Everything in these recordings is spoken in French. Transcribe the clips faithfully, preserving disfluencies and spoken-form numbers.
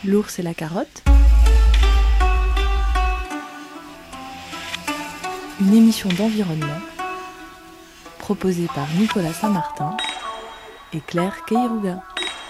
L'ours et la carotte. Une émission d'environnement proposée par Nicolas Saint-Martin et Claire Keiruga.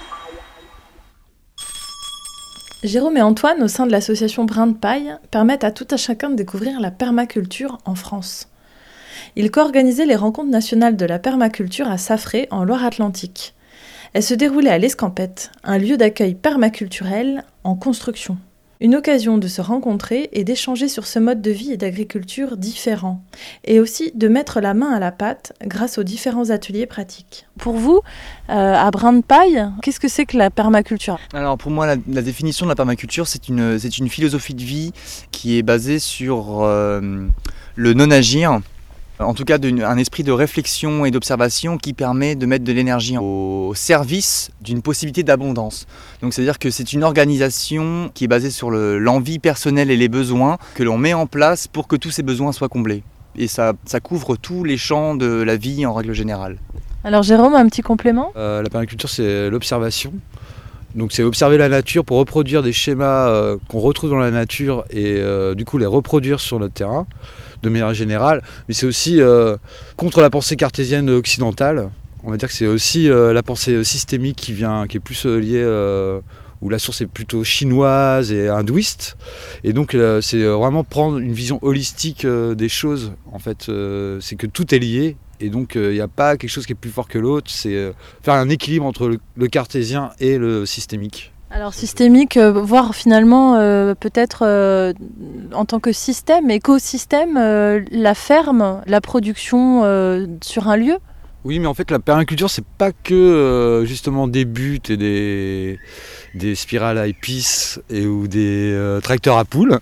Jérôme et Antoine, au sein de l'association Brin de Paille, permettent à tout un chacun de découvrir la permaculture en France. Ils co-organisaient les rencontres nationales de la permaculture à Saffré, en Loire-Atlantique. Elles se déroulaient à l'Escampette, un lieu d'accueil permaculturel en construction. Une occasion de se rencontrer et d'échanger sur ce mode de vie et d'agriculture différent, et aussi de mettre la main à la pâte grâce aux différents ateliers pratiques. Pour vous, euh, à Brin de Paille, qu'est-ce que c'est que la permaculture ? Alors pour moi, la, la définition de la permaculture, c'est une, c'est une philosophie de vie qui est basée sur euh, le non-agir, en tout cas un esprit de réflexion et d'observation qui permet de mettre de l'énergie au service d'une possibilité d'abondance. Donc c'est-à-dire que c'est une organisation qui est basée sur le, l'envie personnelle et les besoins que l'on met en place pour que tous ces besoins soient comblés. Et ça, ça couvre tous les champs de la vie en règle générale. Alors Jérôme, un petit complément ? euh, La permaculture, c'est l'observation. Donc c'est observer la nature pour reproduire des schémas euh, qu'on retrouve dans la nature et euh, du coup les reproduire sur notre terrain de manière générale. Mais c'est aussi euh, contre la pensée cartésienne occidentale. On va dire que c'est aussi euh, la pensée systémique qui vient, qui est plus euh, liée, euh, où la source est plutôt chinoise et hindouiste. Et donc euh, c'est vraiment prendre une vision holistique euh, des choses. En fait, euh, c'est que tout est lié. Et donc, il euh, n'y a pas quelque chose qui est plus fort que l'autre. C'est euh, faire un équilibre entre le, le cartésien et le systémique. Alors, systémique, euh, voire finalement, euh, peut-être euh, en tant que système, écosystème, euh, la ferme, la production euh, sur un lieu ? Oui, mais en fait, la permaculture, c'est pas que euh, justement des buts et des, des spirales à épices et, ou des euh, tracteurs à poules.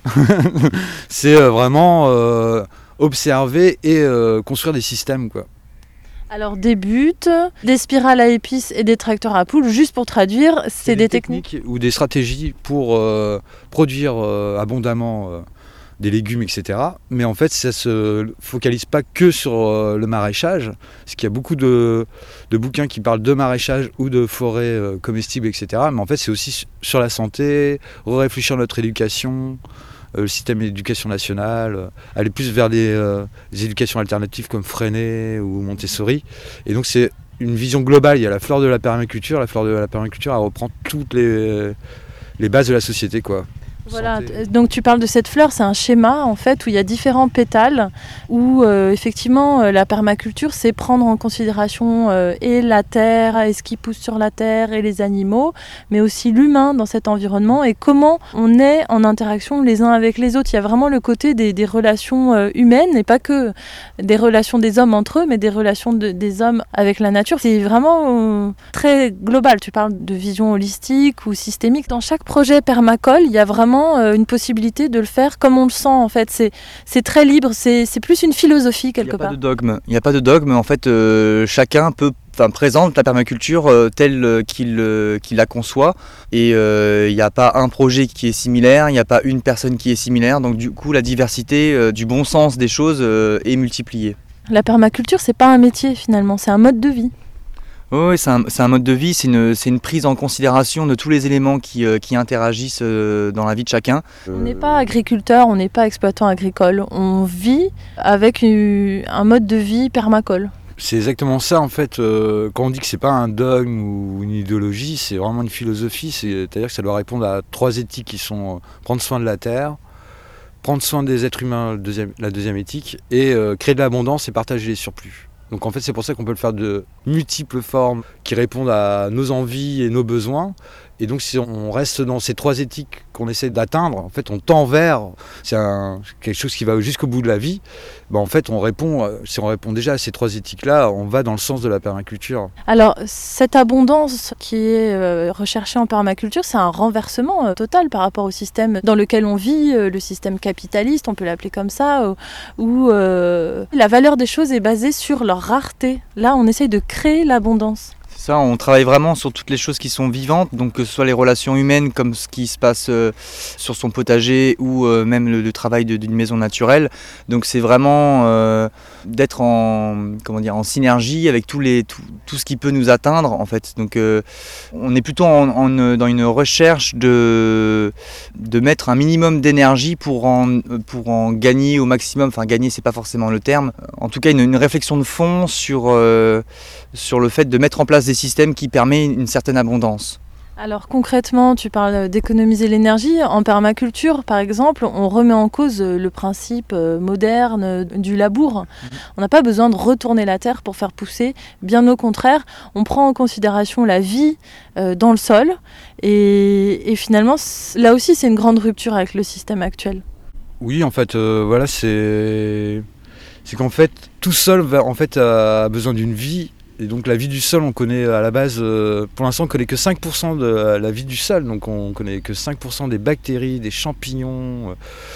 C'est euh, vraiment... Euh, observer et euh, construire des systèmes, quoi. Alors des buts, des spirales à épices et des tracteurs à poules, juste pour traduire, c'est, c'est des, des techniques, techniques ou des stratégies pour euh, produire euh, abondamment euh, des légumes, et cetera. Mais en fait, ça se focalise pas que sur euh, le maraîchage, parce qu'il y a beaucoup de, de bouquins qui parlent de maraîchage ou de forêts euh, comestibles, et cetera. Mais en fait, c'est aussi sur la santé, réfléchir à notre éducation, le système d'éducation nationale, euh, aller plus vers des, euh, des éducations alternatives comme Freinet ou Montessori. Et donc c'est une vision globale. Il y a la fleur de la permaculture. La fleur de la permaculture, elle reprend toutes les, les bases de la société, quoi. Voilà, Santé. Donc tu parles de cette fleur, c'est un schéma en fait où il y a différents pétales, où euh, effectivement euh, la permaculture c'est prendre en considération euh, et la terre, et ce qui pousse sur la terre et les animaux, mais aussi l'humain dans cet environnement et comment on est en interaction les uns avec les autres. Il y a vraiment le côté des, des relations euh, humaines et pas que des relations des hommes entre eux, mais des relations de, des hommes avec la nature. C'est vraiment euh, très global, tu parles de vision holistique ou systémique. Dans chaque projet permacole, il y a vraiment une possibilité de le faire comme on le sent en fait, c'est, c'est très libre, c'est, c'est plus une philosophie quelque part. Il n'y a pas de dogme, il n'y a pas de dogme, en fait euh, chacun peut, enfin, présente la permaculture euh, telle euh, qu'il, euh, qu'il la conçoit et il euh, n'y a pas un projet qui est similaire, il n'y a pas une personne qui est similaire, donc du coup la diversité euh, du bon sens des choses euh, est multipliée. La permaculture c'est pas un métier finalement, c'est un mode de vie. Oui, c'est un, c'est un mode de vie, c'est une, c'est une prise en considération de tous les éléments qui, euh, qui interagissent euh, dans la vie de chacun. On n'est pas agriculteur, on n'est pas exploitant agricole, on vit avec une, un mode de vie permacole. C'est exactement ça en fait, euh, quand on dit que c'est pas un dogme ou une idéologie, c'est vraiment une philosophie, c'est-à-dire que ça doit répondre à trois éthiques qui sont euh, prendre soin de la terre, prendre soin des êtres humains, le deuxième, la deuxième éthique, et euh, créer de l'abondance et partager les surplus. Donc en fait c'est pour ça qu'on peut le faire de multiples formes qui répondent à nos envies et nos besoins. Et donc si on reste dans ces trois éthiques qu'on essaie d'atteindre, en fait on tend vers, c'est un, quelque chose qui va jusqu'au bout de la vie, ben en fait on répond, si on répond déjà à ces trois éthiques-là, on va dans le sens de la permaculture. Alors cette abondance qui est euh, recherchée en permaculture, c'est un renversement euh, total par rapport au système dans lequel on vit, euh, le système capitaliste, on peut l'appeler comme ça, euh, où euh, la valeur des choses est basée sur leur rareté. Là on essaye de créer l'abondance. Ça, on travaille vraiment sur toutes les choses qui sont vivantes, donc que ce soit les relations humaines comme ce qui se passe euh, sur son potager ou euh, même le, le travail de, d'une maison naturelle. Donc c'est vraiment euh, d'être en, comment dire, en synergie avec tous les, tout, tout ce qui peut nous atteindre en fait. Donc euh, on est plutôt en, en, dans une recherche de, de mettre un minimum d'énergie pour en, pour en gagner au maximum. Enfin gagner, c'est pas forcément le terme. En tout cas une, une réflexion de fond sur, euh, sur le fait de mettre en place des systèmes qui permettent une certaine abondance. Alors concrètement, tu parles d'économiser l'énergie. En permaculture, par exemple, on remet en cause le principe moderne du labour. Mmh. On n'a pas besoin de retourner la terre pour faire pousser. Bien au contraire, on prend en considération la vie euh, dans le sol. Et, et finalement, là aussi, c'est une grande rupture avec le système actuel. Oui, en fait, euh, voilà, c'est... c'est qu'en fait, tout sol va, en fait, a besoin d'une vie. Et donc la vie du sol, on connaît à la base, euh, pour l'instant on connaît que cinq pour cent de la vie du sol, donc on connaît que cinq pour cent des bactéries, des champignons, euh,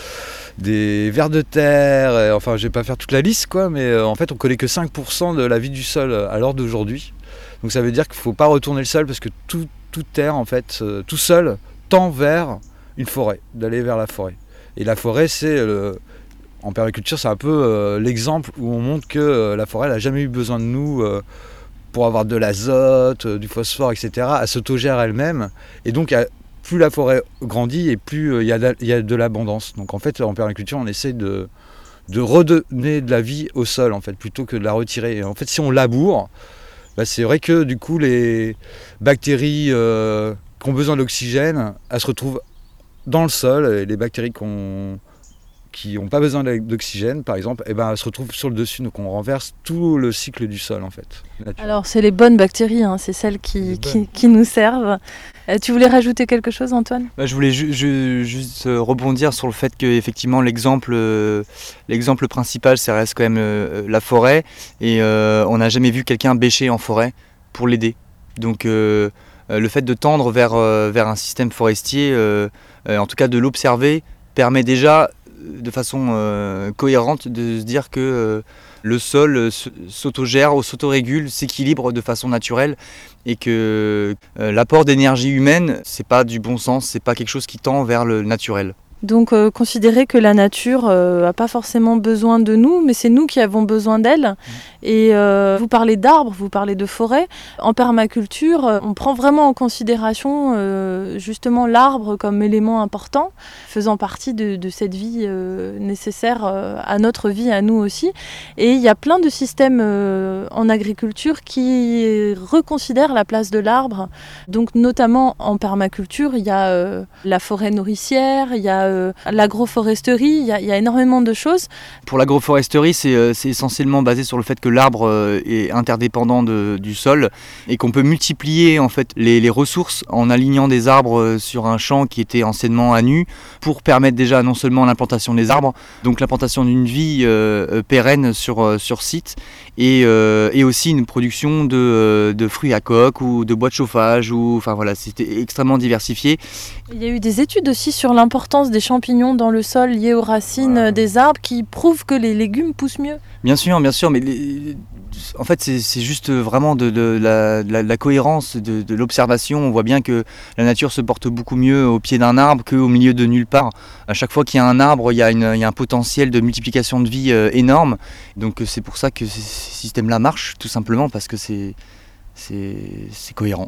des vers de terre, et, enfin je vais pas faire toute la liste quoi, mais euh, en fait on connaît que cinq pour cent de la vie du sol à l'heure d'aujourd'hui. Donc ça veut dire qu'il ne faut pas retourner le sol parce que tout, toute terre en fait, euh, tout sol tend vers une forêt, d'aller vers la forêt. Et la forêt c'est... Euh, en permaculture c'est un peu euh, l'exemple où on montre que euh, la forêt n'a jamais eu besoin de nous euh, pour avoir de l'azote, du phosphore, et cetera, elle s'autogère elle-même. Et donc, plus la forêt grandit et plus il y a de, y a de l'abondance. Donc en fait, en permaculture, on essaie de, de redonner de la vie au sol, en fait, plutôt que de la retirer. Et en fait, si on laboure, bah, c'est vrai que du coup, les bactéries euh, qui ont besoin d'oxygène, elles se retrouvent dans le sol. Et les bactéries qui ont... qui n'ont pas besoin d'oxygène, par exemple, eh ben, elles se retrouvent sur le dessus. Donc on renverse tout le cycle du sol, en fait. Naturel. Alors c'est les bonnes bactéries, hein, c'est celles qui, qui, qui nous servent. Euh, tu voulais rajouter quelque chose, Antoine ? Bah, je voulais ju- ju- juste rebondir sur le fait que effectivement l'exemple, euh, l'exemple principal, ça reste quand même euh, la forêt. Et euh, on n'a jamais vu quelqu'un bêcher en forêt pour l'aider. Donc euh, le fait de tendre vers, euh, vers un système forestier, euh, euh, en tout cas de l'observer, permet déjà de façon euh, cohérente de se dire que euh, le sol euh, s'autogère ou s'autorégule, s'équilibre de façon naturelle et que euh, l'apport d'énergie humaine, c'est pas du bon sens, c'est pas quelque chose qui tend vers le naturel. Donc euh, considérer que la nature n'a euh, pas forcément besoin de nous, mais c'est nous qui avons besoin d'elle. Mmh. Et euh, vous parlez d'arbres, vous parlez de forêt. En permaculture, euh, on prend vraiment en considération euh, justement l'arbre comme élément important, faisant partie de, de cette vie euh, nécessaire euh, à notre vie, à nous aussi. Et il y a plein de systèmes euh, en agriculture qui reconsidèrent la place de l'arbre. Donc notamment en permaculture, il y a euh, la forêt nourricière, il y a euh, l'agroforesterie, il y, a, il y a énormément de choses. Pour l'agroforesterie, c'est, c'est essentiellement basé sur le fait que l'arbre est interdépendant de, du sol et qu'on peut multiplier en fait les, les ressources en alignant des arbres sur un champ qui était anciennement à nu pour permettre déjà non seulement l'implantation des arbres, donc l'implantation d'une vie euh, pérenne sur, sur site et, euh, et aussi une production de, de fruits à coque ou de bois de chauffage, ou, enfin voilà, c'était extrêmement diversifié. Il y a eu des études aussi sur l'importance des champignons dans le sol liés aux racines ouais. des arbres qui prouvent que les légumes poussent mieux. Bien sûr, bien sûr, mais les, en fait c'est, c'est juste vraiment de, de, la, de, la, de la cohérence, de, de l'observation. On voit bien que la nature se porte beaucoup mieux au pied d'un arbre qu'au milieu de nulle part. À chaque fois qu'il y a un arbre, il y a, une, il y a un potentiel de multiplication de vie euh, énorme. Donc c'est pour ça que ces systèmes-là marchent, tout simplement parce que c'est, c'est, c'est cohérent.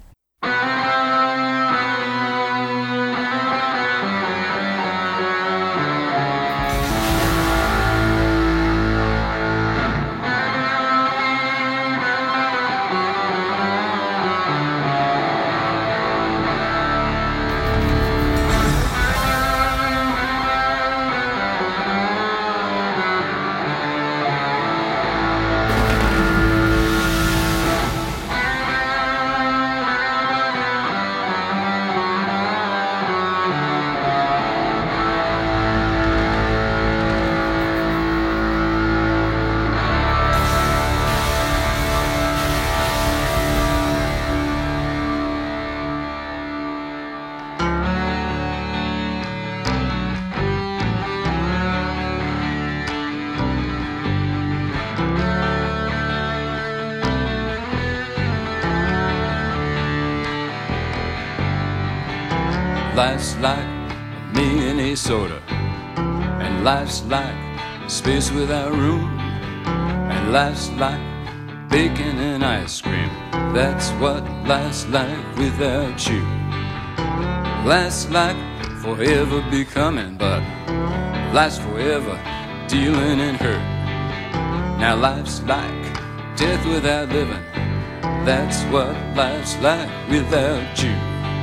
Life's like Minnesota, and life's like space without room, and life's like bacon and ice cream. That's what life's like without you. Life's like forever becoming, but life's forever dealing in hurt. Now life's like death without living. That's what life's like without you.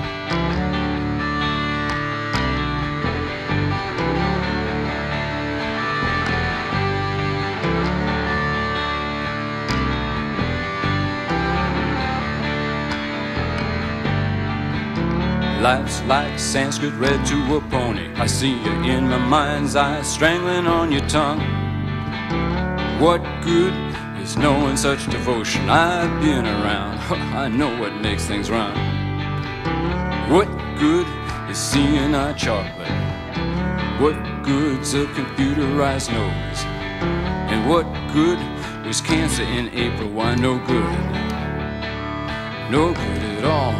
Life's like Sanskrit read to a pony. I see you in my mind's eye, strangling on your tongue. What good is knowing such devotion? I've been around, I know what makes things run. What good is seeing our chocolate? What good's a computerized nose? And what good was cancer in April? Why, no good. No good at all.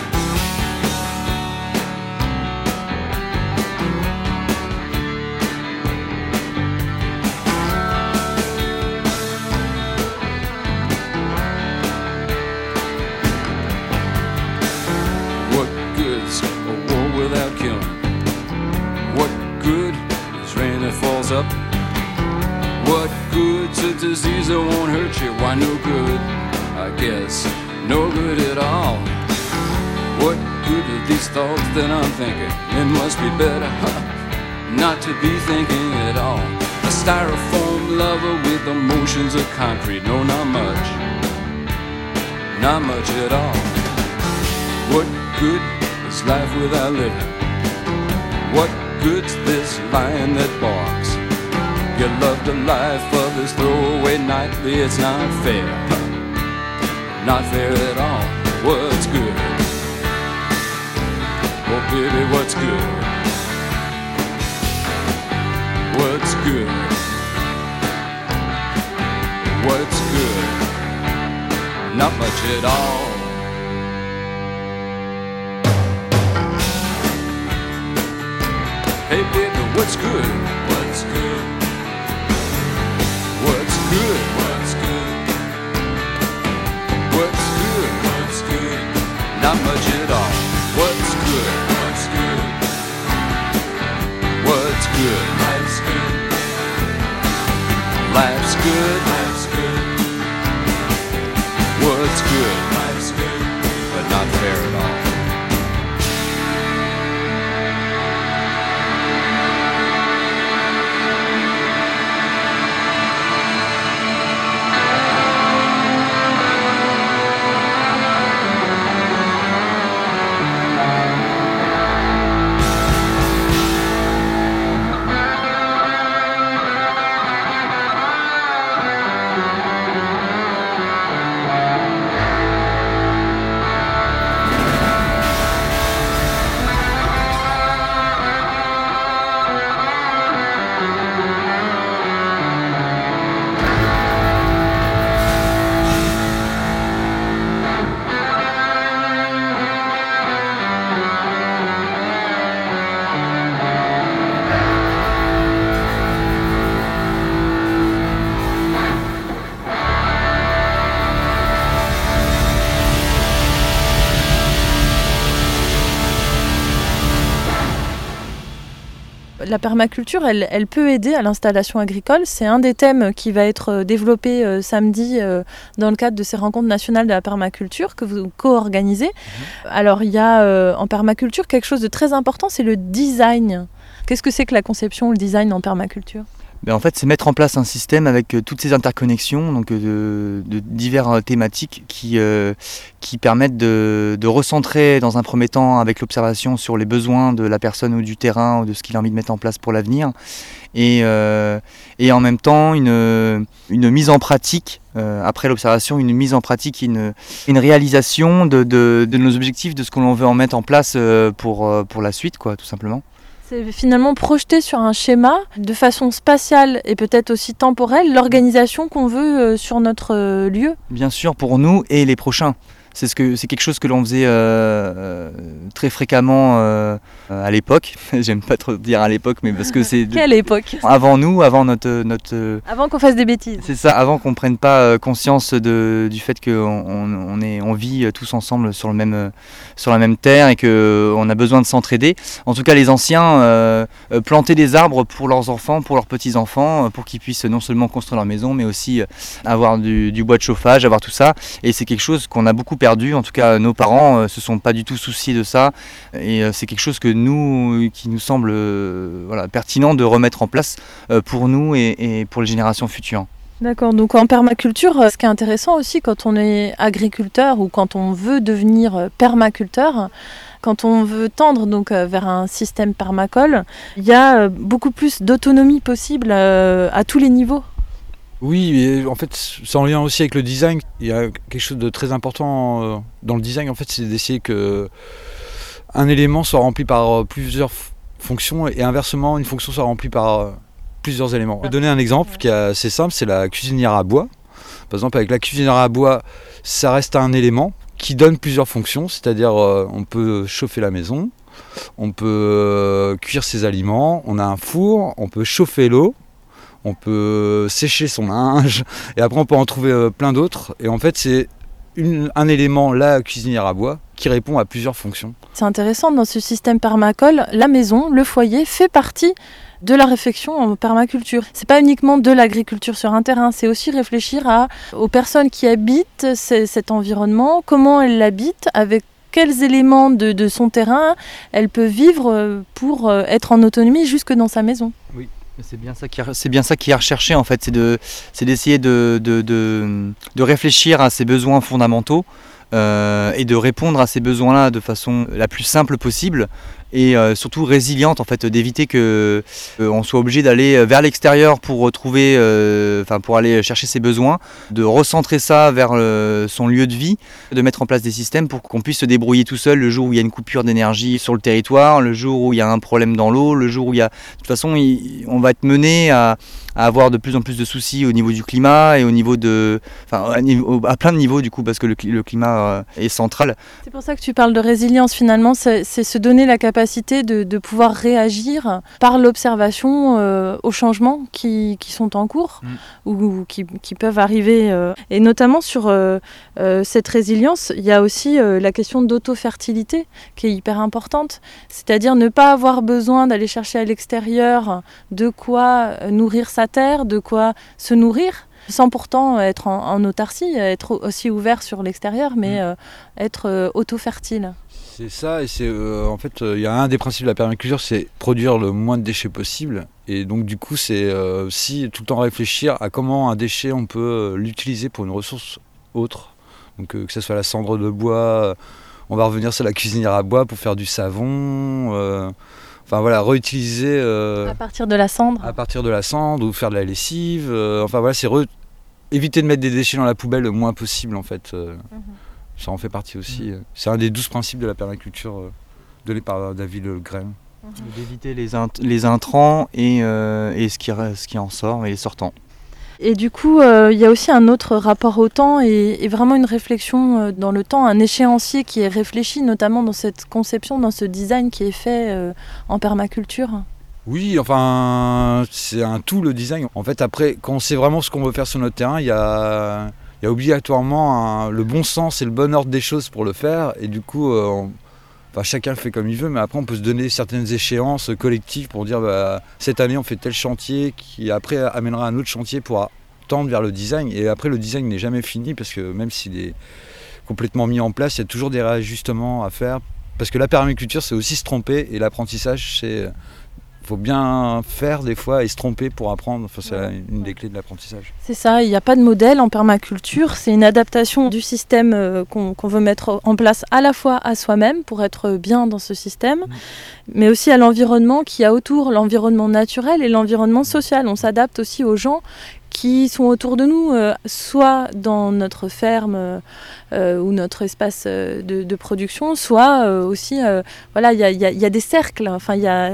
Up. What good's a disease that won't hurt you? Why, no good, I guess, no good at all. What good are these thoughts that I'm thinking? It must be better, huh, not to be thinking at all. A styrofoam lover with emotions of concrete. No, not much, not much at all. What good is life without living? What good's this lion that barks? You love the life others throw away nightly. It's not fair, not fair at all. What's good? Oh baby, what's good? What's good? What's good? Not much at all. Hey baby, what's good? What's good? What's good? What's good? What's good? What's good? Not much at all. What's good? What's good? What's good? Life's good. Life's good. Life's good. What's good? Life's good. But not fair at all. La permaculture, elle, elle peut aider à l'installation agricole. C'est un des thèmes qui va être développé euh, samedi euh, dans le cadre de ces rencontres nationales de la permaculture que vous co-organisez. Mmh. Alors, il y a euh, en permaculture quelque chose de très important, c'est le design. Qu'est-ce que c'est que la conception, le design en permaculture ? Ben en fait, c'est mettre en place un système avec euh, toutes ces interconnexions, donc euh, de, de diverses thématiques qui, euh, qui permettent de, de recentrer dans un premier temps avec l'observation sur les besoins de la personne ou du terrain ou de ce qu'il a envie de mettre en place pour l'avenir. Et, euh, et en même temps, une, une mise en pratique, euh, après l'observation, une mise en pratique, une, une réalisation de, de, de nos objectifs, de ce que l'on veut en mettre en place pour, pour la suite, quoi, tout simplement. C'est finalement projeter sur un schéma de façon spatiale et peut-être aussi temporelle l'organisation qu'on veut sur notre lieu. Bien sûr, pour nous et les prochains. C'est, ce que, c'est quelque chose que l'on faisait euh, euh, très fréquemment euh, à l'époque. J'aime pas trop dire à l'époque, mais parce que c'est... Quelle époque ? Avant nous, avant notre... notre Avant qu'on fasse des bêtises. C'est ça, avant qu'on prenne pas conscience de, du fait qu'on on, on est, on vit tous ensemble sur, le même, sur la même terre et qu'on a besoin de s'entraider. En tout cas, les anciens euh, plantaient des arbres pour leurs enfants, pour leurs petits-enfants, pour qu'ils puissent non seulement construire leur maison, mais aussi avoir du, du bois de chauffage, avoir tout ça. Et c'est quelque chose qu'on a beaucoup perdu. En tout cas, nos parents ne euh, se sont pas du tout souciés de ça. Et euh, c'est quelque chose que nous, qui nous semble euh, voilà, pertinent de remettre en place euh, pour nous et, et pour les générations futures. D'accord, donc en permaculture, ce qui est intéressant aussi quand on est agriculteur ou quand on veut devenir permaculteur, quand on veut tendre donc vers un système permacole, il y a beaucoup plus d'autonomie possible à tous les niveaux. Oui, et en fait, c'est en lien aussi avec le design. Il y a quelque chose de très important dans le design, en fait, c'est d'essayer que un élément soit rempli par plusieurs fonctions et inversement, une fonction soit remplie par plusieurs éléments. Je vais donner un exemple qui est assez simple, c'est la cuisinière à bois. Par exemple, avec la cuisinière à bois, ça reste un élément qui donne plusieurs fonctions, c'est-à-dire euh, on peut chauffer la maison, on peut euh, cuire ses aliments, on a un four, on peut chauffer l'eau, on peut sécher son linge, et après on peut en trouver euh, plein d'autres. Et en fait, c'est une, un élément, la cuisinière à bois, qui répond à plusieurs fonctions. C'est intéressant, dans ce système permacole, la maison, le foyer, fait partie de la réflexion en permaculture. C'est pas uniquement de l'agriculture sur un terrain, c'est aussi réfléchir à, aux personnes qui habitent c- cet environnement, comment elles l'habitent, avec quels éléments de, de son terrain elle peut vivre pour être en autonomie jusque dans sa maison. Oui. C'est bien ça qui est, c'est bien ça qui est recherché en fait, c'est, de, c'est d'essayer de, de, de, de réfléchir à ses besoins fondamentaux euh, et de répondre à ces besoins-là de façon la plus simple possible et euh, surtout résiliente en fait, d'éviter que euh, on soit obligé d'aller vers l'extérieur pour retrouver, euh, enfin pour aller chercher ses besoins, de recentrer ça vers euh, son lieu de vie, de mettre en place des systèmes pour qu'on puisse se débrouiller tout seul le jour où il y a une coupure d'énergie sur le territoire, le jour où il y a un problème dans l'eau, le jour où il y a, de toute façon, il, on va être mené à à avoir de plus en plus de soucis au niveau du climat et au niveau de, enfin à, à plein de niveaux du coup parce que le, le climat euh, est central. C'est pour ça que tu parles de résilience finalement, c'est, c'est se donner la capacité de, de pouvoir réagir par l'observation euh, aux changements qui, qui sont en cours mmh. ou, ou qui, qui peuvent arriver. Euh, et notamment sur euh, euh, cette résilience, il y a aussi euh, la question d'auto-fertilité qui est hyper importante, c'est-à-dire ne pas avoir besoin d'aller chercher à l'extérieur de quoi nourrir sa terre, de quoi se nourrir, sans pourtant être en, en autarcie, être aussi ouvert sur l'extérieur, mais mmh. euh, être euh, auto-fertile. C'est ça, et c'est euh, en fait, il euh, y a un des principes de la permaculture, c'est produire le moins de déchets possible. Et donc du coup, c'est euh, aussi tout le temps réfléchir à comment un déchet, on peut euh, l'utiliser pour une ressource autre. Donc euh, que ce soit la cendre de bois, euh, on va revenir sur la cuisinière à bois pour faire du savon. Euh, Enfin voilà, réutiliser euh, à partir de la cendre. À partir de la cendre ou faire de la lessive. Euh, enfin voilà, c'est re... éviter de mettre des déchets dans la poubelle le moins possible en fait. Euh, mm-hmm. Ça en fait partie aussi. Mm-hmm. C'est un des douze principes de la permaculture euh, donné par David Le Grain. Mm-hmm. D'éviter les, int- les intrants et, euh, et ce, qui, ce qui en sort et les sortants. Et du coup, il euh, y a aussi un autre rapport au temps et, et vraiment une réflexion euh, dans le temps, un échéancier qui est réfléchi, notamment dans cette conception, dans ce design qui est fait euh, en permaculture. Oui, enfin, c'est un tout le design. En fait, après, quand on sait vraiment ce qu'on veut faire sur notre terrain, il y a, y a obligatoirement un, le bon sens et le bon ordre des choses pour le faire. Et du coup, euh, on, enfin, chacun fait comme il veut, mais après, on peut se donner certaines échéances collectives pour dire bah, cette année, on fait tel chantier qui après amènera un autre chantier pour tendre vers le design. Et après, le design n'est jamais fini parce que même s'il est complètement mis en place, il y a toujours des réajustements à faire. Parce que la permaculture, c'est aussi se tromper et l'apprentissage, c'est... Il faut bien faire des fois et se tromper pour apprendre, enfin, c'est ouais, une ouais. des clés de l'apprentissage. C'est ça, il n'y a pas de modèle en permaculture, c'est une adaptation du système euh, qu'on, qu'on veut mettre en place à la fois à soi-même pour être bien dans ce système, mmh. mais aussi à l'environnement qui a autour, l'environnement naturel et l'environnement social. On s'adapte aussi aux gens qui sont autour de nous, euh, soit dans notre ferme euh, ou notre espace de, de production, soit euh, aussi, euh, voilà, il y a, y a, y a des cercles, enfin il y a...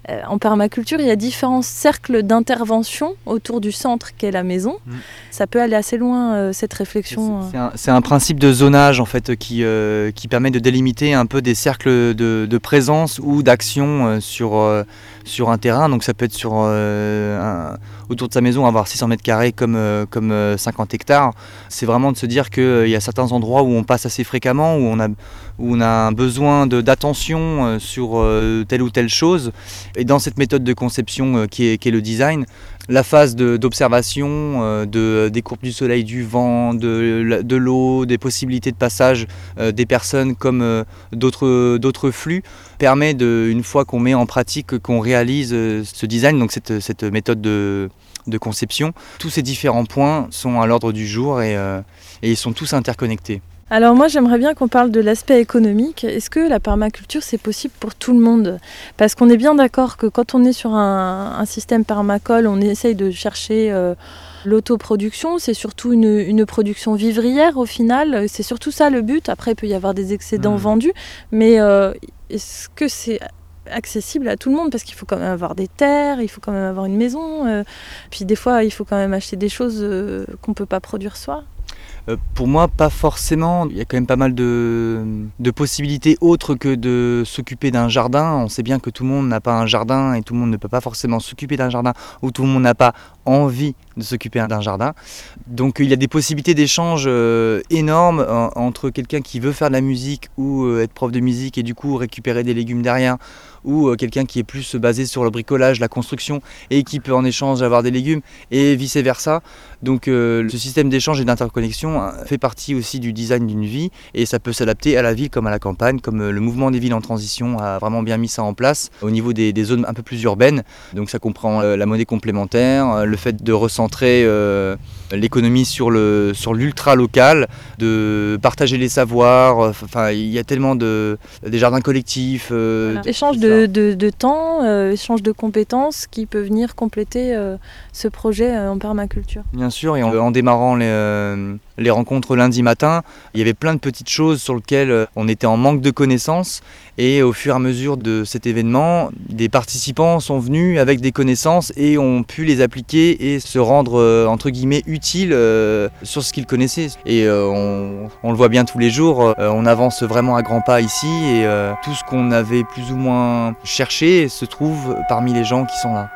Euh, en permaculture, il y a différents cercles d'intervention autour du centre qu'est la maison. Mmh. Ça peut aller assez loin, euh, cette réflexion. C'est, c'est, un, c'est un principe de zonage en fait, qui, euh, qui permet de délimiter un peu des cercles de, de présence ou d'action euh, sur, euh, sur un terrain. Donc ça peut être sur, euh, un, autour de sa maison, avoir six cents mètres carrés comme, euh, comme euh, cinquante hectares. C'est vraiment de se dire qu'il euh, y a certains endroits où on passe assez fréquemment, où on a, où on a un besoin de, d'attention euh, sur euh, telle ou telle chose. Et dans cette méthode de conception euh, qui, est, qui est le design, la phase de, d'observation euh, de, des courbes du soleil, du vent, de, de l'eau, des possibilités de passage euh, des personnes comme euh, d'autres, d'autres flux, permet, de, une fois qu'on met en pratique, qu'on réalise euh, ce design, donc cette, cette méthode de, de conception, tous ces différents points sont à l'ordre du jour et, euh, et ils sont tous interconnectés. Alors moi j'aimerais bien qu'on parle de l'aspect économique. Est-ce que la permaculture c'est possible pour tout le monde ? Parce qu'on est bien d'accord que quand on est sur un, un système permacole, on essaye de chercher euh, l'autoproduction, c'est surtout une, une production vivrière au final, c'est surtout ça le but. Après il peut y avoir des excédents mmh. vendus, mais euh, est-ce que c'est accessible à tout le monde, parce qu'il faut quand même avoir des terres, il faut quand même avoir une maison, euh, puis des fois il faut quand même acheter des choses euh, qu'on ne peut pas produire soi. Euh, pour moi, pas forcément. Il y a quand même pas mal de, de possibilités autres que de s'occuper d'un jardin. On sait bien que tout le monde n'a pas un jardin et tout le monde ne peut pas forcément s'occuper d'un jardin, ou tout le monde n'a pas envie de s'occuper d'un jardin. Donc il y a des possibilités d'échange euh, énormes euh, entre quelqu'un qui veut faire de la musique ou euh, être prof de musique et du coup récupérer des légumes derrière, ou euh, quelqu'un qui est plus basé sur le bricolage, la construction et qui peut en échange avoir des légumes et vice versa. Donc euh, ce système d'échange et d'interconnexion hein, fait partie aussi du design d'une vie et ça peut s'adapter à la ville comme à la campagne, comme euh, le mouvement des villes en transition a vraiment bien mis ça en place au niveau des, des zones un peu plus urbaines. Donc ça comprend euh, la monnaie complémentaire, euh, le fait de recentrer euh, l'économie sur, le, sur l'ultra local, de partager les savoirs, enfin il y a tellement de des jardins collectifs. Euh, voilà. Échange de, de, de temps, euh, échange de compétences qui peut venir compléter euh, ce projet euh, en permaculture. Bien sûr, et en, en démarrant les, euh, les rencontres lundi matin, il y avait plein de petites choses sur lesquelles on était en manque de connaissances et au fur et à mesure de cet événement, des participants sont venus avec des connaissances et ont pu les appliquer et se rendre euh, entre guillemets utiles euh, sur ce qu'ils connaissaient. Et euh, on, on le voit bien tous les jours, euh, on avance vraiment à grands pas ici et euh, tout ce qu'on avait plus ou moins cherché se trouve parmi les gens qui sont là.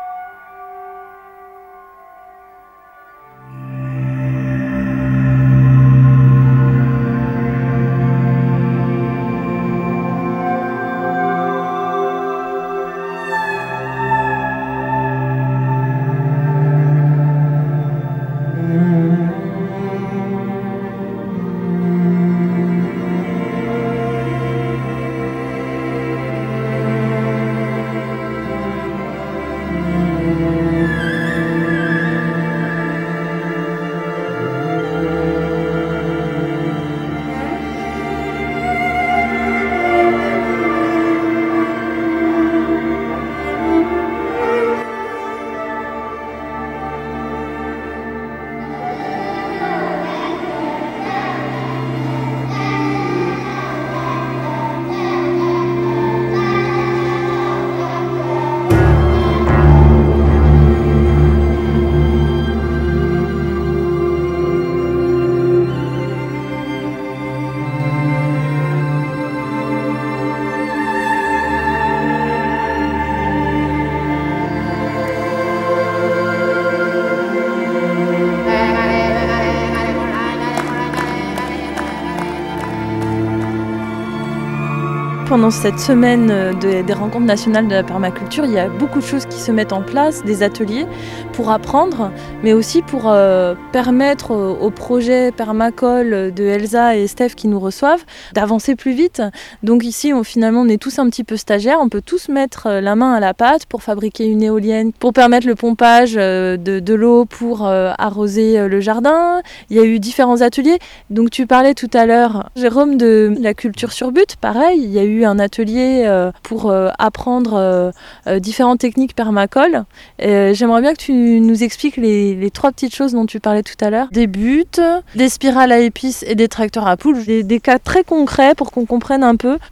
Pendant cette semaine de, des rencontres nationales de la permaculture, il y a beaucoup de choses qui se mettent en place, des ateliers pour apprendre, mais aussi pour euh, permettre au, au projet permacole de Elsa et Steph qui nous reçoivent d'avancer plus vite. Donc ici, on, finalement, on est tous un petit peu stagiaires, on peut tous mettre la main à la pâte pour fabriquer une éolienne, pour permettre le pompage de, de l'eau pour euh, arroser le jardin. Il y a eu différents ateliers. Donc tu parlais tout à l'heure, Jérôme, de la culture sur but, pareil, il y a eu un atelier euh, pour euh, apprendre euh, euh, différentes techniques permacole. Euh, j'aimerais bien que tu nous expliques les, les trois petites choses dont tu parlais tout à l'heure. Des buts, des spirales à épices et des tracteurs à poules. Des, des cas très concrets pour qu'on comprenne un peu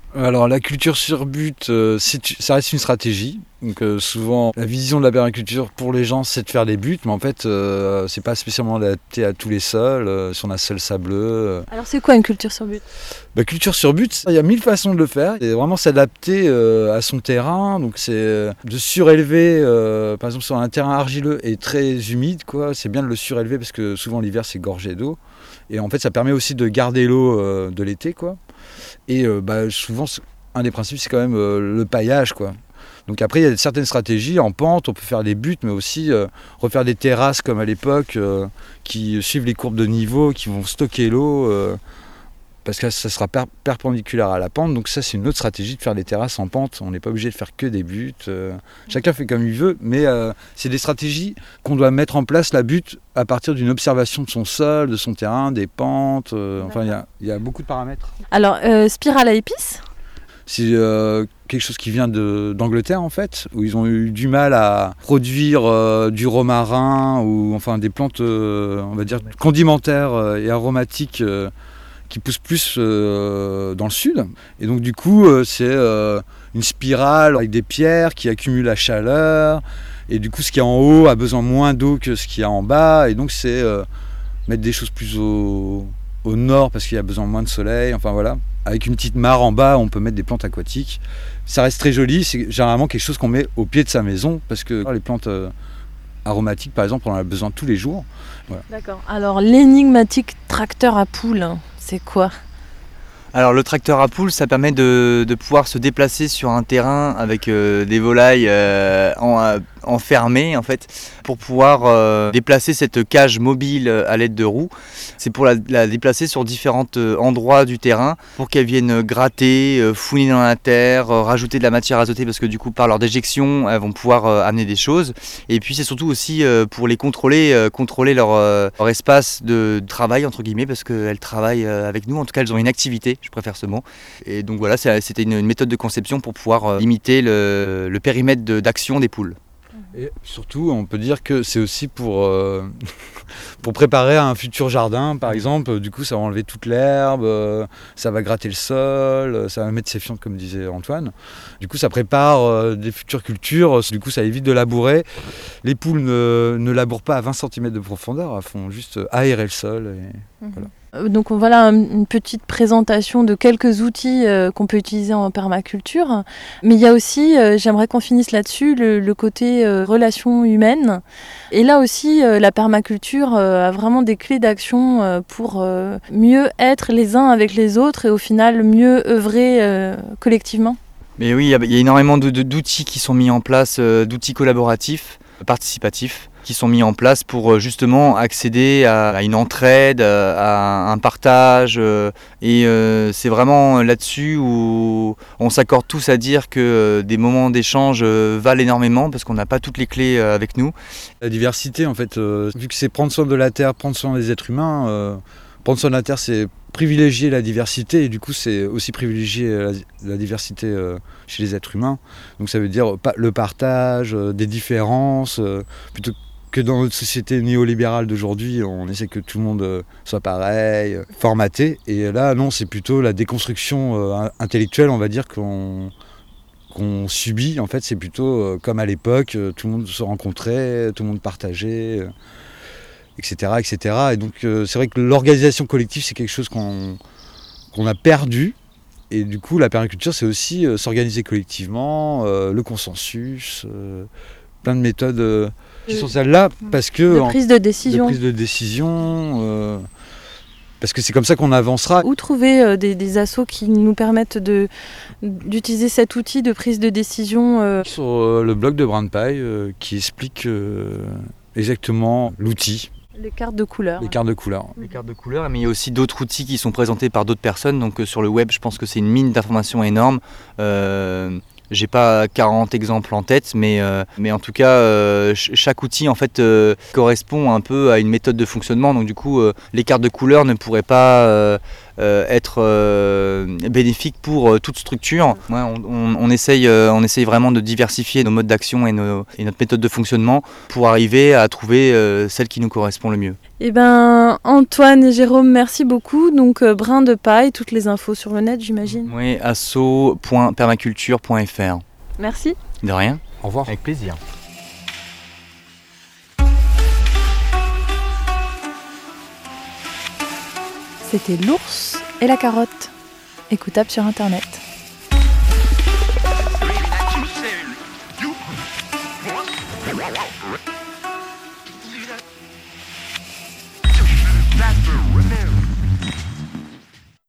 Alors la culture sur but, euh, c'est, ça reste une stratégie. Donc euh, souvent la vision de la permaculture pour les gens c'est de faire des buts, mais en fait euh, c'est pas spécialement adapté à tous les sols. Euh, si on a sol sableux. Euh. Alors c'est quoi une culture sur but ? Bah, culture sur but, il y a mille façons de le faire. Et vraiment s'adapter euh, à son terrain. Donc c'est euh, de surélever, euh, par exemple sur un terrain argileux et très humide, quoi. C'est bien de le surélever parce que souvent l'hiver c'est gorgé d'eau. Et en fait ça permet aussi de garder l'eau euh, de l'été, quoi. Et euh, bah, souvent, un des principes, c'est quand même euh, le paillage, quoi. Donc après, il y a certaines stratégies. En pente, on peut faire des buts, mais aussi euh, refaire des terrasses comme à l'époque, euh, qui suivent les courbes de niveau, qui vont stocker l'eau, euh, parce que ça sera per- perpendiculaire à la pente. Donc ça, c'est une autre stratégie de faire des terrasses en pente. On n'est pas obligé de faire que des buts. Euh, chacun fait comme il veut, mais euh, c'est des stratégies qu'on doit mettre en place, la butte, à partir d'une observation de son sol, de son terrain, des pentes. Euh, enfin, il y a, y a beaucoup de paramètres. Alors, euh, spirale à épices ? C'est euh, quelque chose qui vient de, d'Angleterre, en fait, où ils ont eu du mal à produire euh, du romarin ou enfin des plantes, euh, on va dire, condimentaires euh, et aromatiques euh, qui poussent plus euh, dans le sud. Et donc du coup, euh, c'est euh, une spirale avec des pierres qui accumulent la chaleur. Et du coup, ce qui est en haut a besoin moins d'eau que ce qui est en bas. Et donc c'est euh, mettre des choses plus au, au nord parce qu'il y a besoin moins de soleil. Enfin voilà. Avec une petite mare en bas, on peut mettre des plantes aquatiques. Ça reste très joli. C'est généralement quelque chose qu'on met au pied de sa maison parce que les plantes euh, aromatiques, par exemple, on en a besoin tous les jours. Voilà. D'accord. Alors l'énigmatique tracteur à poules, c'est quoi ? Alors le tracteur à poules, ça permet de, de pouvoir se déplacer sur un terrain avec euh, des volailles euh, en, euh, enfermées en fait, pour pouvoir euh, déplacer cette cage mobile à l'aide de roues. C'est pour la, la déplacer sur différents euh, endroits du terrain pour qu'elle vienne gratter, euh, fouiner dans la terre, euh, rajouter de la matière azotée parce que du coup par leur déjection elles vont pouvoir euh, amener des choses. Et puis c'est surtout aussi euh, pour les contrôler, euh, contrôler leur, euh, leur espace de travail entre guillemets parce qu'elles travaillent euh, avec nous, en tout cas elles ont une activité. Je préfère ce mot. Et donc voilà, c'était une, une méthode de conception pour pouvoir euh, limiter le, le périmètre de, d'action des poules. Et surtout, on peut dire que c'est aussi pour, euh, pour préparer un futur jardin, par exemple. Du coup, ça va enlever toute l'herbe, euh, ça va gratter le sol, ça va mettre ses fientes, comme disait Antoine. Du coup, ça prépare euh, des futures cultures. Du coup, ça évite de labourer. Les poules ne, ne labourent pas à vingt centimètres de profondeur, elles font juste aérer le sol. Et, mmh. Voilà. Donc voilà une petite présentation de quelques outils euh, qu'on peut utiliser en permaculture. Mais il y a aussi, euh, j'aimerais qu'on finisse là-dessus, le, le côté euh, relations humaines. Et là aussi, euh, la permaculture euh, a vraiment des clés d'action euh, pour euh, mieux être les uns avec les autres et au final mieux œuvrer euh, collectivement. Mais oui, il y, y a énormément de, de, d'outils qui sont mis en place, euh, d'outils collaboratifs, participatifs, qui sont mis en place pour justement accéder à, à une entraide, à un partage. Euh, et euh, c'est vraiment là-dessus où on s'accorde tous à dire que euh, des moments d'échange euh, valent énormément parce qu'on n'a pas toutes les clés euh, avec nous. La diversité, en fait, euh, vu que c'est prendre soin de la terre, prendre soin des êtres humains, euh, prendre soin de la terre, c'est privilégier la diversité et du coup c'est aussi privilégier la, la diversité euh, chez les êtres humains. Donc ça veut dire pas, le partage, euh, des différences, euh, plutôt que dans notre société néolibérale d'aujourd'hui, on essaie que tout le monde euh, soit pareil, euh, formaté. Et là, non, c'est plutôt la déconstruction euh, intellectuelle, on va dire, qu'on, qu'on subit. En fait, c'est plutôt euh, comme à l'époque, euh, tout le monde se rencontrait, tout le monde partageait, euh, et cetera, et cetera. Et donc, euh, c'est vrai que l'organisation collective, c'est quelque chose qu'on, qu'on a perdu. Et du coup, la permaculture, c'est aussi euh, s'organiser collectivement, euh, le consensus, euh, plein de méthodes euh, qui sont celles-là, parce que... De prise de décision. De prise de décision, euh, parce que c'est comme ça qu'on avancera. Où trouver euh, des, des assos qui nous permettent de, d'utiliser cet outil de prise de décision euh... Sur euh, le blog de Brown Pie, euh, qui explique euh, exactement l'outil. Les cartes de couleurs. Les cartes de couleurs. Les cartes de couleurs, mais il y a aussi d'autres outils qui sont présentés par d'autres personnes. Donc euh, sur le web, je pense que c'est une mine d'informations énorme. Euh, j'ai pas quarante exemples en tête, mais, euh, mais en tout cas, euh, ch- chaque outil en fait euh, correspond un peu à une méthode de fonctionnement. Donc du coup, euh, les cartes de couleurs ne pourraient pas euh, euh, être euh, bénéfique pour euh, toute structure. Ouais, on, on, on, essaye, euh, on essaye vraiment de diversifier nos modes d'action et, nos, et notre méthode de fonctionnement pour arriver à trouver euh, celle qui nous correspond le mieux. Eh ben, Antoine et Jérôme, merci beaucoup. Donc, euh, Brin de Paille, toutes les infos sur le net, j'imagine. Oui, asso point permaculture point f r. Merci. De rien. Au revoir. Avec plaisir. C'était L'ours et la carotte, écoutable sur internet.